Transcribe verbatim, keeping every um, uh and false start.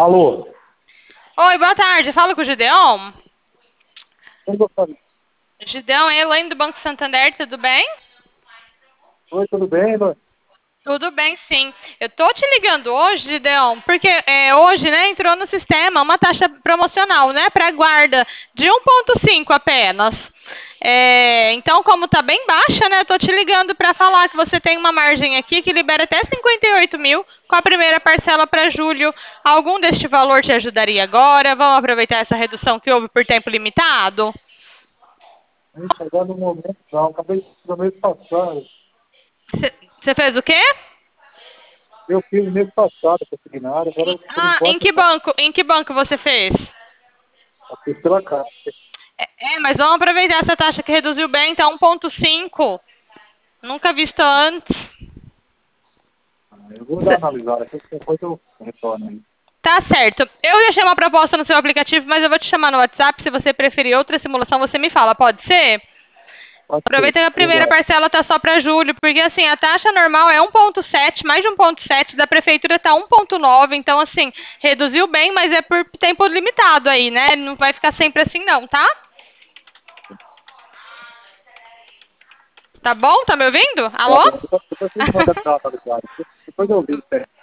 Alô? Oi, boa tarde. Fala com o Gideon. Quem gostaria? Gideon, é Elaine do Banco Santander, tudo bem? Oi, tudo bem, Elaine? Tudo bem, sim. Eu tô te ligando hoje, Gideon, porque é, hoje, né, entrou no sistema uma taxa promocional, né, para guarda de um ponto cinco apenas. É, então, como tá bem baixa, né, eu tô te ligando para falar que você tem uma margem aqui que libera até cinquenta e oito mil com a primeira parcela para julho. Algum deste valor te ajudaria agora? Vamos aproveitar essa redução que houve por tempo limitado? Gente, agora no momento não. Acabei do mês passado. Você fez o quê? Eu fiz no mês passado essa seminário, agora por Ah, em enquanto que não. banco? Em que banco você fez? Eu fiz pela Caixa. É, mas vamos aproveitar essa taxa que reduziu bem, tá um ponto cinco. Nunca visto antes. Eu vou dar Cê- uma analisada aqui, depois eu retorno aí. Tá certo. Eu deixei uma proposta no seu aplicativo, mas eu vou te chamar no WhatsApp. Se você preferir outra simulação, você me fala. Pode ser? Pode ser. Aproveita que a primeira Obrigado. parcela tá só para julho, porque assim, a taxa normal é um ponto sete, mais de um ponto sete, da prefeitura tá um ponto nove, então assim, reduziu bem, mas é por tempo limitado aí, né? Não vai ficar sempre assim não, tá? Tá bom? Tá me ouvindo? Tá Alô? bom. Depois depois você me manda a analisada. Depois eu ligo.